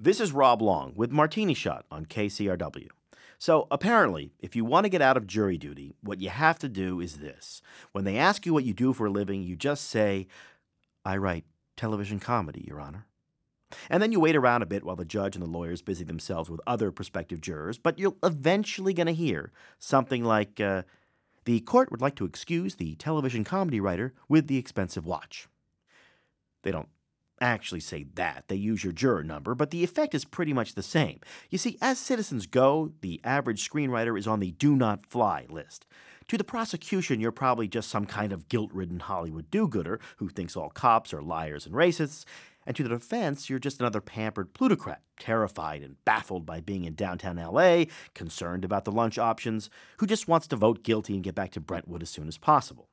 This is Rob Long with Martini Shot on KCRW. So, apparently, if you want to get out of jury duty, what you have to do is this. When they ask you what you do for a living, you just say, I write television comedy, Your Honor. And then you wait around a bit while the judge and the lawyers busy themselves with other prospective jurors, but you're eventually going to hear something like, the court would like to excuse the television comedy writer with the expensive watch. They don't actually say that. They use your juror number, but the effect is pretty much the same. You see, as citizens go, the average screenwriter is on the do not fly list. To the prosecution, you're probably just some kind of guilt-ridden Hollywood do-gooder who thinks all cops are liars and racists. And to the defense, you're just another pampered plutocrat, terrified and baffled by being in downtown L.A., concerned about the lunch options, who just wants to vote guilty and get back to Brentwood as soon as possible.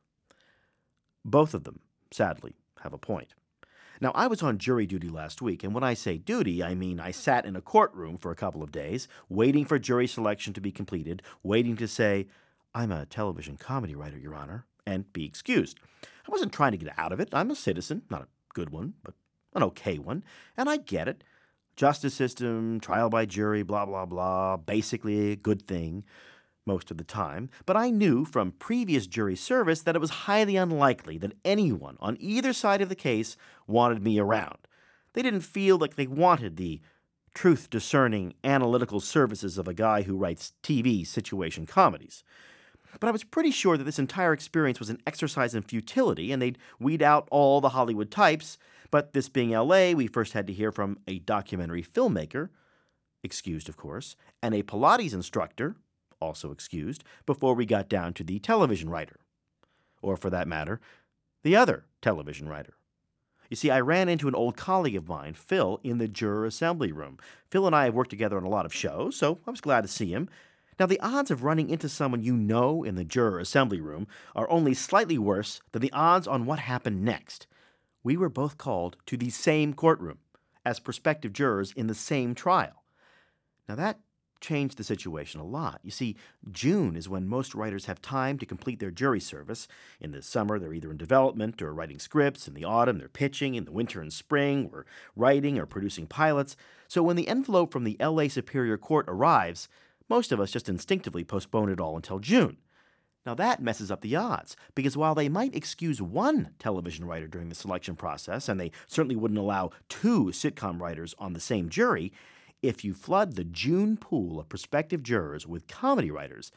Both of them, sadly, have a point. Now, I was on jury duty last week, and when I say duty, I mean I sat in a courtroom for a couple of days, waiting for jury selection to be completed, waiting to say, I'm a television comedy writer, Your Honor, and be excused. I wasn't trying to get out of it. I'm a citizen, not a good one, but an okay one, and I get it. Justice system, trial by jury, blah, blah, blah, basically a good thing most of the time, but I knew from previous jury service that it was highly unlikely that anyone on either side of the case wanted me around. They didn't feel like they wanted the truth-discerning analytical services of a guy who writes TV situation comedies. But I was pretty sure that this entire experience was an exercise in futility, and they'd weed out all the Hollywood types. But this being L.A., we first had to hear from a documentary filmmaker, excused of course, and a Pilates instructor, also excused, before we got down to the television writer. Or for that matter, the other television writer. You see, I ran into an old colleague of mine, Phil, in the juror assembly room. Phil and I have worked together on a lot of shows, so I was glad to see him. Now, the odds of running into someone you know in the juror assembly room are only slightly worse than the odds on what happened next. We were both called to the same courtroom as prospective jurors in the same trial. Now, that changed the situation a lot. You see, June is when most writers have time to complete their jury service. In the summer, they're either in development or writing scripts. In the autumn, they're pitching. In the winter and spring, we're writing or producing pilots. So when the envelope from the L.A. Superior Court arrives, most of us just instinctively postpone it all until June. Now that messes up the odds, because while they might excuse one television writer during the selection process, and they certainly wouldn't allow two sitcom writers on the same jury, if you flood the June pool of prospective jurors with comedy writers,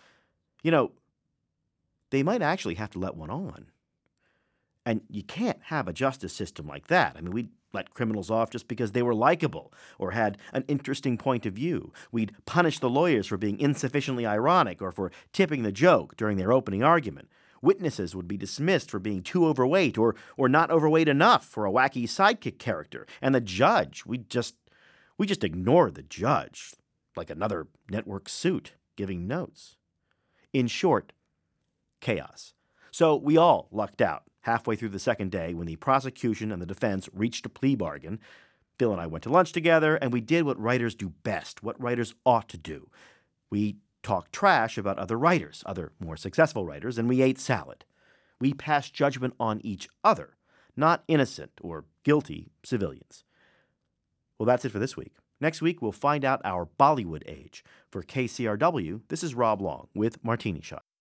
they might actually have to let one on. And you can't have a justice system like that. I mean, we'd let criminals off just because they were likable or had an interesting point of view. We'd punish the lawyers for being insufficiently ironic or for tipping the joke during their opening argument. Witnesses would be dismissed for being too overweight or not overweight enough for a wacky sidekick character. And the judge, we just ignore the judge like another network suit giving notes. In short, chaos. So we all lucked out halfway through the second day when the prosecution and the defense reached a plea bargain. Phil and I went to lunch together, and we did what writers do best, what writers ought to do. We talked trash about other writers, other more successful writers, and we ate salad. We passed judgment on each other, not innocent or guilty civilians. Well, that's it for this week. Next week, we'll find out our Bollywood age. For KCRW, this is Rob Long with Martini Shot.